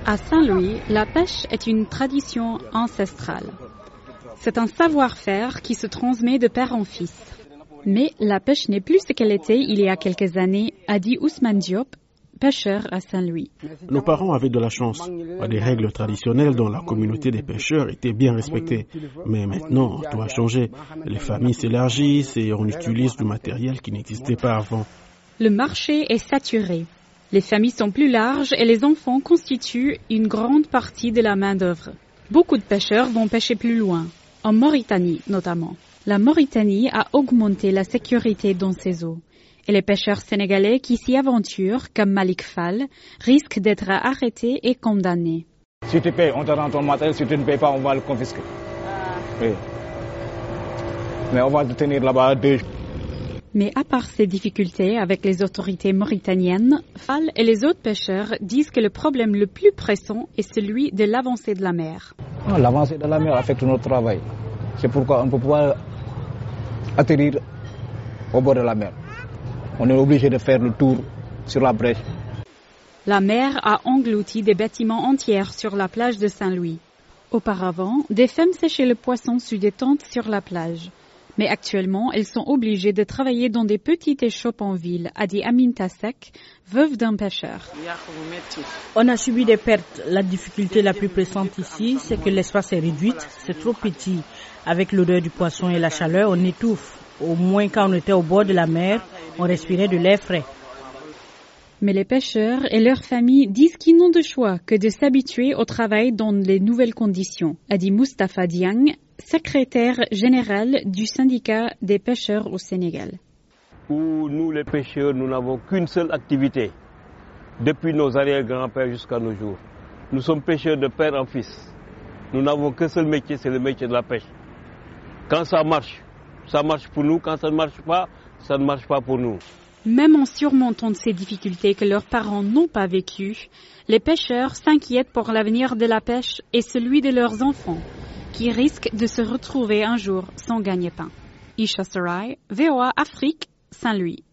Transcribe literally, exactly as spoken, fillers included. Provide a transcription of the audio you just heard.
À Saint-Louis, la pêche est une tradition ancestrale. C'est un savoir-faire qui se transmet de père en fils. Mais la pêche n'est plus ce qu'elle était il y a quelques années, a dit Ousmane Diop, pêcheur à Saint-Louis. Nos parents avaient de la chance. Des règles traditionnelles dans la communauté des pêcheurs étaient bien respectées. Mais maintenant, tout a changé. Les familles s'élargissent et on utilise du matériel qui n'existait pas avant. Le marché est saturé. Les familles sont plus larges et les enfants constituent une grande partie de la main-d'œuvre. Beaucoup de pêcheurs vont pêcher plus loin, en Mauritanie notamment. La Mauritanie a augmenté la sécurité dans ses eaux. Et les pêcheurs sénégalais qui s'y aventurent, comme Malik Fall, risquent d'être arrêtés et condamnés. Si tu payes, on te rend ton matériel. Si tu ne payes pas, on va le confisquer. Oui. Mais on va te tenir là-bas deux jours. Mais à part ces difficultés avec les autorités mauritaniennes, Fall et les autres pêcheurs disent que le problème le plus pressant est celui de l'avancée de la mer. Non, l'avancée de la mer affecte notre travail. C'est pourquoi on ne peut pas atterrir au bord de la mer. On est obligé de faire le tour sur la brèche. La mer a englouti des bâtiments entiers sur la plage de Saint-Louis. Auparavant, des femmes séchaient le poisson sous des tentes sur la plage. Mais actuellement, elles sont obligées de travailler dans des petites échoppes en ville, a dit Amine Tassek, veuve d'un pêcheur. On a subi des pertes. La difficulté la plus pressante ici, c'est que l'espace est réduit, c'est trop petit. Avec l'odeur du poisson et la chaleur, on étouffe. Au moins quand on était au bord de la mer, on respirait de l'air frais. Mais les pêcheurs et leurs familles disent qu'ils n'ont de choix que de s'habituer au travail dans les nouvelles conditions, a dit Moustapha Diang, secrétaire général du syndicat des pêcheurs au Sénégal. Où nous, les pêcheurs, nous n'avons qu'une seule activité, depuis nos arrière-grands-pères jusqu'à nos jours. Nous sommes pêcheurs de père en fils. Nous n'avons qu'un seul métier, c'est le métier de la pêche. Quand ça marche, ça marche pour nous. Quand ça ne marche pas, ça ne marche pas pour nous. Même en surmontant ces difficultés que leurs parents n'ont pas vécues, les pêcheurs s'inquiètent pour l'avenir de la pêche et celui de leurs enfants, qui risquent de se retrouver un jour sans gagne-pain. Isha Sarai, V O A Afrique, Saint-Louis.